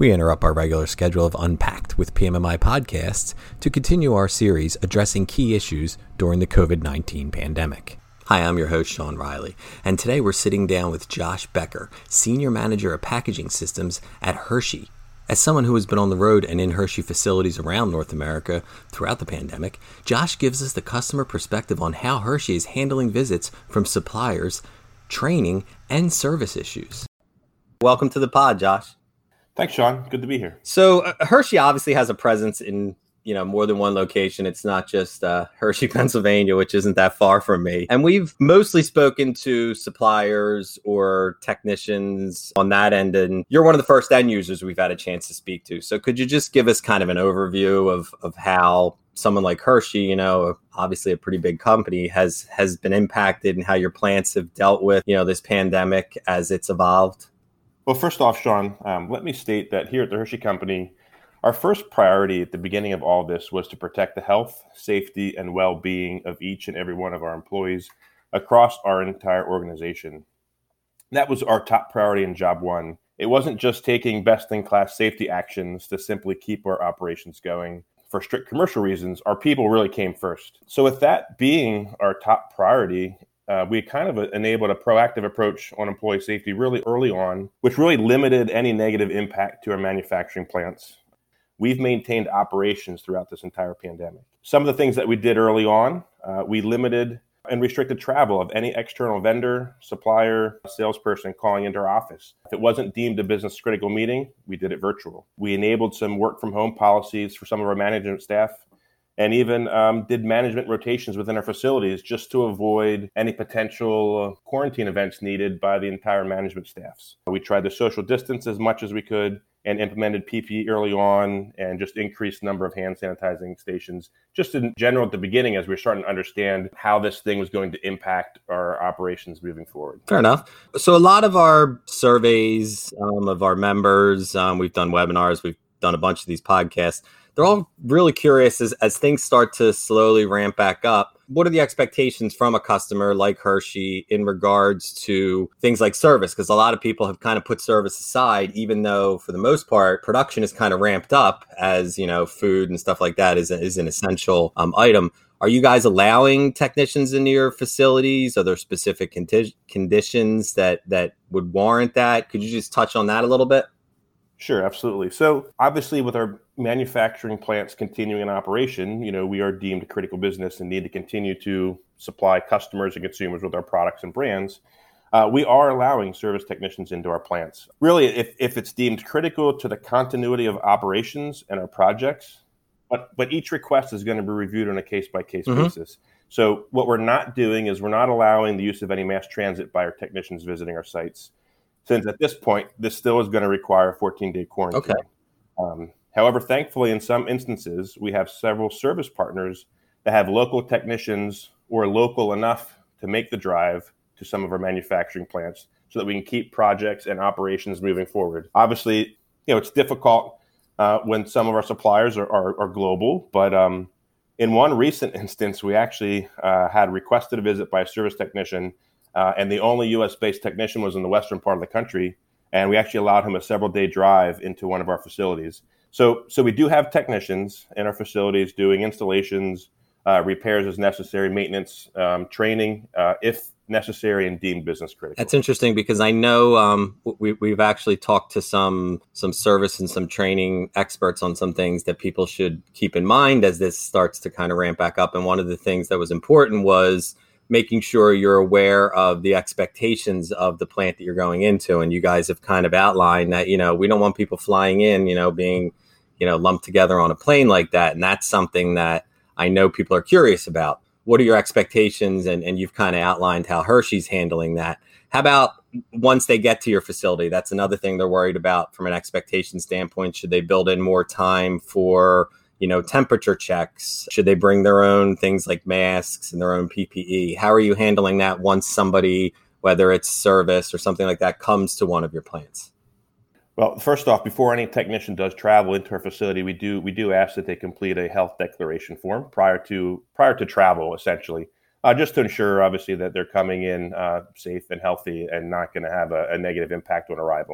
We interrupt our regular schedule of Unpacked with PMMI podcasts to continue our series addressing key issues during the COVID-19 pandemic. Hi, I'm your host, Sean Riley, and today we're sitting down with Josh Becker, Senior Manager of Packaging Systems at Hershey. As someone who has been on the road and in Hershey facilities around North America throughout the pandemic, Josh gives us the customer perspective on how Hershey is handling visits from suppliers, training, and service issues. Welcome to the pod, Josh. Thanks, Sean. Good to be here. So Hershey obviously has a presence in, more than one location. It's not just Hershey, Pennsylvania, which isn't that far from me. And we've mostly spoken to suppliers or technicians on that end. And you're one of the first end users we've had a chance to speak to. So could you just give us kind of an overview of how someone like Hershey, obviously a pretty big company, has been impacted and how your plants have dealt with, this pandemic as it's evolved? Well, first off, Sean, let me state that here at the Hershey Company, our first priority at the beginning of all this was to protect the health, safety, and well-being of each and every one of our employees across our entire organization. That was our top priority in job one. It wasn't just taking best-in-class safety actions to simply keep our operations going. For strict commercial reasons, our people really came first. So with that being our top priority, we kind of enabled a proactive approach on employee safety really early on, which really limited any negative impact to our manufacturing plants. We've maintained operations throughout this entire pandemic. Some of the things that we did early on, we limited and restricted travel of any external vendor, supplier, salesperson calling into our office. If it wasn't deemed a business critical meeting, we did it virtual. We enabled some work from home policies for some of our management staff, and even did management rotations within our facilities just to avoid any potential quarantine events needed by the entire management staffs. We tried to social distance as much as we could and implemented PPE early on and just increased number of hand sanitizing stations. Just in general at the beginning as we were starting to understand how this thing was going to impact our operations moving forward. Fair enough. So a lot of our surveys of our members, we've done webinars, we've done a bunch of these podcasts. They're all really curious as things start to slowly ramp back up. What are the expectations from a customer like Hershey in regards to things like service? Because a lot of people have kind of put service aside, even though for the most part, production is kind of ramped up as, food and stuff like that is an essential item. Are you guys allowing technicians into your facilities? Are there specific conditions that would warrant that? Could you just touch on that a little bit? Sure, absolutely. So obviously with our manufacturing plants continuing in operation, we are deemed a critical business and need to continue to supply customers and consumers with our products and brands. We are allowing service technicians into our plants. Really, if it's deemed critical to the continuity of operations and our projects, but each request is going to be reviewed on a case-by-case basis. So what we're not doing is we're not allowing the use of any mass transit by our technicians visiting our sites, since at this point, this still is going to require a 14-day quarantine. Okay. However, thankfully, in some instances, we have several service partners that have local technicians or local enough to make the drive to some of our manufacturing plants so that we can keep projects and operations moving forward. Obviously, it's difficult when some of our suppliers are global, but in one recent instance, we actually had requested a visit by a service technician, and the only U.S.-based technician was in the western part of the country, and we actually allowed him a several-day drive into one of our facilities. So we do have technicians in our facilities doing installations, repairs as necessary, maintenance, training, if necessary and deemed business critical. That's interesting because I know we've actually talked to some service and some training experts on some things that people should keep in mind as this starts to kind of ramp back up. And one of the things that was important was making sure you're aware of the expectations of the plant that you're going into. And you guys have kind of outlined that, we don't want people flying in, being, lumped together on a plane like that. And that's something that I know people are curious about. What are your expectations? And you've kind of outlined how Hershey's handling that. How about once they get to your facility? That's another thing they're worried about from an expectation standpoint. Should they build in more time for temperature checks? Should they bring their own things like masks and their own PPE? How are you handling that once somebody, whether it's service or something like that, comes to one of your plants? Well, first off, before any technician does travel into our facility, we do ask that they complete a health declaration form prior to travel, essentially, just to ensure, obviously, that they're coming in safe and healthy and not going to have a negative impact on arrival.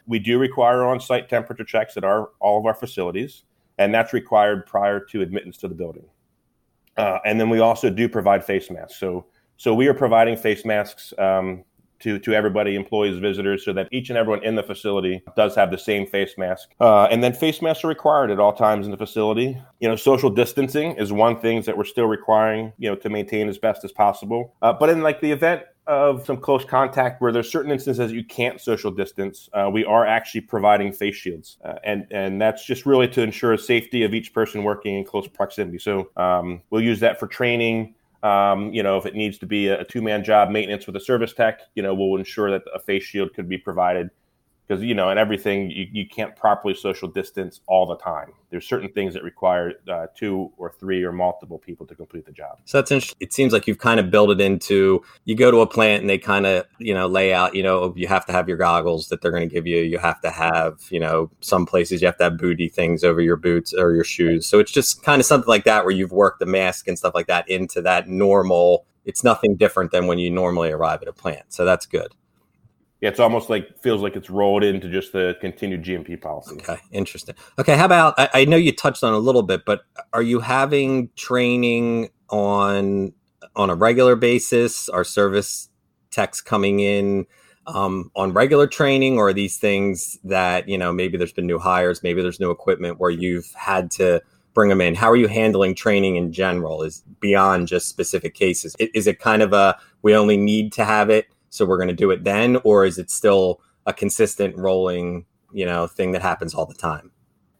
We do require on-site temperature checks at all of our facilities, and that's required prior to admittance to the building. And then we also do provide face masks. So we are providing face masks to everybody, employees, visitors, so that each and everyone in the facility does have the same face mask. And then face masks are required at all times in the facility. Social distancing is one thing that we're still requiring, to maintain as best as possible. But in like the event of some close contact where there's certain instances you can't social distance, we are actually providing face shields. And that's just really to ensure safety of each person working in close proximity. So we'll use that for training. If it needs to be a two-man job, maintenance with a service tech, we'll ensure that a face shield could be provided. Because, in everything, you can't properly social distance all the time. There's certain things that require 2 or 3 or multiple people to complete the job. So that's interesting. It seems like you've kind of built it into, you go to a plant and they kind of, lay out, you have to have your goggles that they're going to give you. You have to have, some places you have to have booty things over your boots or your shoes. So it's just kind of something like that where you've worked the mask and stuff like that into that normal. It's nothing different than when you normally arrive at a plant. So that's good. Yeah, it's almost feels like it's rolled into just the continued GMP policy. Okay, interesting. Okay, how about, I know you touched on it a little bit, but are you having training on a regular basis? Are service techs coming in on regular training, or are these things that, maybe there's been new hires, maybe there's new equipment where you've had to bring them in? How are you handling training in general, is beyond just specific cases? Is it kind of we only need to have it, so we're going to do it then, or is it still a consistent rolling, thing that happens all the time?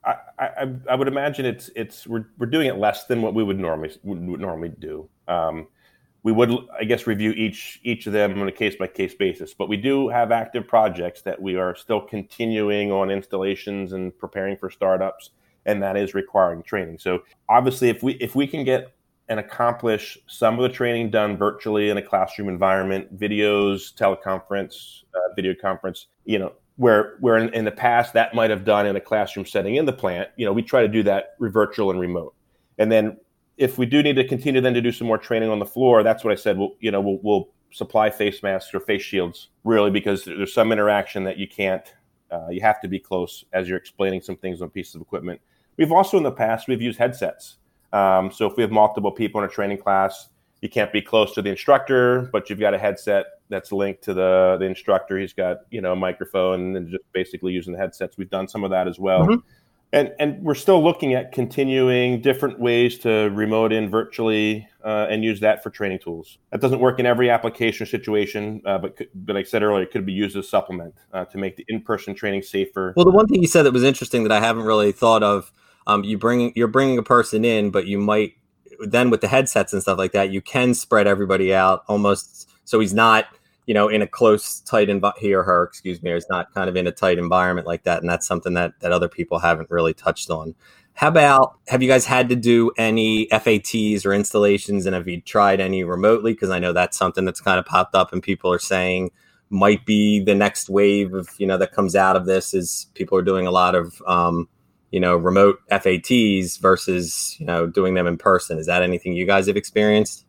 I would imagine we're doing it less than what we would normally do. We would, I guess, review each of them on a case by case basis, but we do have active projects that we are still continuing on installations and preparing for startups, and that is requiring training. So obviously, if we can get and accomplish some of the training done virtually in a classroom environment, videos, teleconference, video conference, where in the past that might have done in a classroom setting in the plant, we try to do that virtual and remote. And then if we do need to continue then to do some more training on the floor, that's what I said, we'll supply face masks or face shields, really, because there's some interaction that you can't, you have to be close as you're explaining some things on pieces of equipment. We've also in the past, we've used headsets. So if we have multiple people in a training class, you can't be close to the instructor, but you've got a headset that's linked to the instructor. He's got, a microphone, and just basically using the headsets. We've done some of that as well. Mm-hmm. And we're still looking at continuing different ways to remote in virtually and use that for training tools. That doesn't work in every application or situation, but like I said earlier, it could be used as a supplement to make the in-person training safer. Well, the one thing you said that was interesting that I haven't really thought of, you're bringing a person in, but you might then with the headsets and stuff like that, you can spread everybody out almost. So he's not, in a close, tight he or her, or he's not kind of in a tight environment like that. And that's something that other people haven't really touched on. How about, have you guys had to do any FATs or installations, and have you tried any remotely? Because I know that's something that's kind of popped up and people are saying might be the next wave of, that comes out of this, is people are doing a lot of, remote FATs versus, doing them in person. Is that anything you guys have experienced?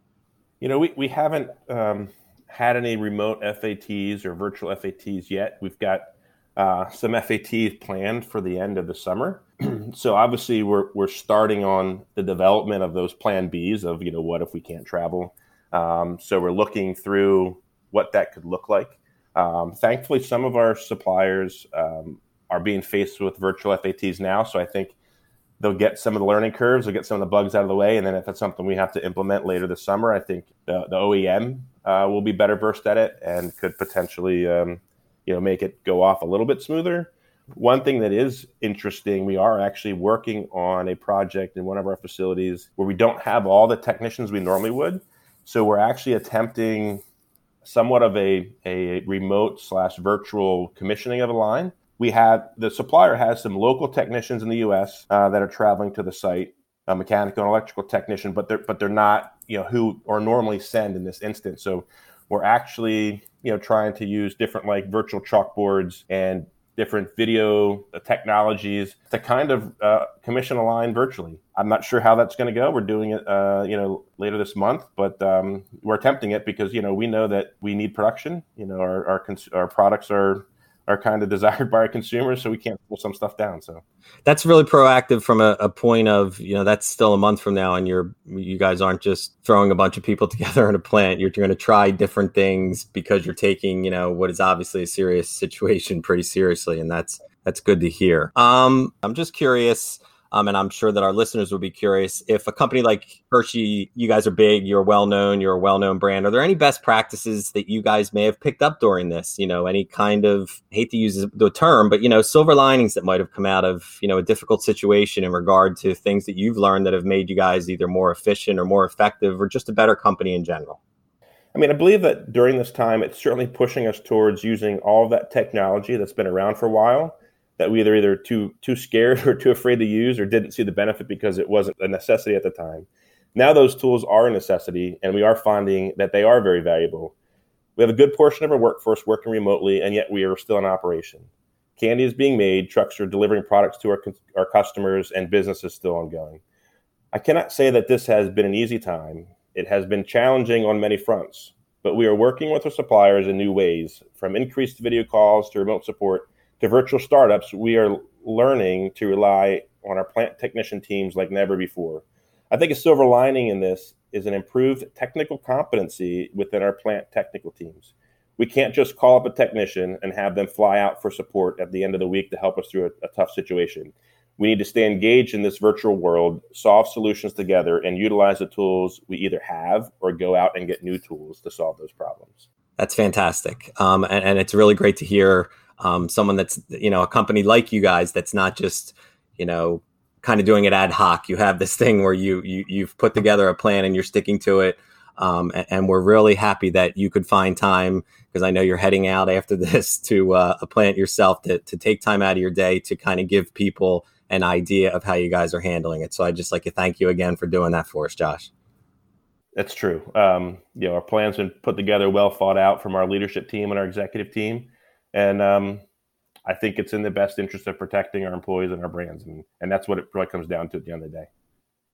We haven't had any remote FATs or virtual FATs yet. We've got some FATs planned for the end of the summer. So obviously we're starting on the development of those plan Bs of, what if we can't travel? So we're looking through what that could look like. Thankfully, some of our suppliers are being faced with virtual FATs now. So I think they'll get some of the learning curves, they'll get some of the bugs out of the way. And then if it's something we have to implement later this summer, I think the OEM will be better versed at it and could potentially, make it go off a little bit smoother. One thing that is interesting, we are actually working on a project in one of our facilities where we don't have all the technicians we normally would. So we're actually attempting somewhat of a remote/virtual commissioning of a line. The supplier has some local technicians in the U.S. That are traveling to the site, a mechanical and electrical technician, but they're not, who are normally send in this instance. So we're actually, trying to use different virtual chalkboards and different video technologies to kind of commission a line virtually. I'm not sure how that's going to go. We're doing it, later this month, but we're attempting it because, we know that we need production. Our products are are kind of desired by our consumers, so we can't pull some stuff down. So that's really proactive from a point of, that's still a month from now, and you guys aren't just throwing a bunch of people together in a plant. You're going to try different things because you're taking, what is obviously a serious situation pretty seriously, and that's good to hear. I'm just curious. And I'm sure that our listeners would be curious, if a company like Hershey, you guys are big, you're a well-known brand. Are there any best practices that you guys may have picked up during this? Any kind of, hate to use the term, but, silver linings that might have come out of, a difficult situation in regard to things that you've learned that have made you guys either more efficient or more effective or just a better company in general? I mean, I believe that during this time, it's certainly pushing us towards using all of that technology that's been around for a while, that we either too scared or too afraid to use or didn't see the benefit because it wasn't a necessity at the time. Now those tools are a necessity, and we are finding that they are very valuable. We have a good portion of our workforce working remotely, and yet we are still in operation. Candy is being made, trucks are delivering products to our customers, and business is still ongoing. I cannot say that this has been an easy time. It has been challenging on many fronts, but we are working with our suppliers in new ways, from increased video calls to remote support to virtual startups. We are learning to rely on our plant technician teams like never before. I think a silver lining in this is an improved technical competency within our plant technical teams. We can't just call up a technician and have them fly out for support at the end of the week to help us through a tough situation. We need to stay engaged in this virtual world, solve solutions together, and utilize the tools we either have or go out and get new tools to solve those problems. That's fantastic. And it's really great to hear someone that's, a company like you guys that's not just, kind of doing it ad hoc. You have this thing where you've put together a plan and you're sticking to it. And we're really happy that you could find time, because I know you're heading out after this to a plant yourself, to take time out of your day to kind of give people an idea of how you guys are handling it. So I'd just like to thank you again for doing that for us, Josh. That's true. Our plan's been put together, well thought out from our leadership team and our executive team. And I think it's in the best interest of protecting our employees and our brands. And that's what it really comes down to at the end of the day.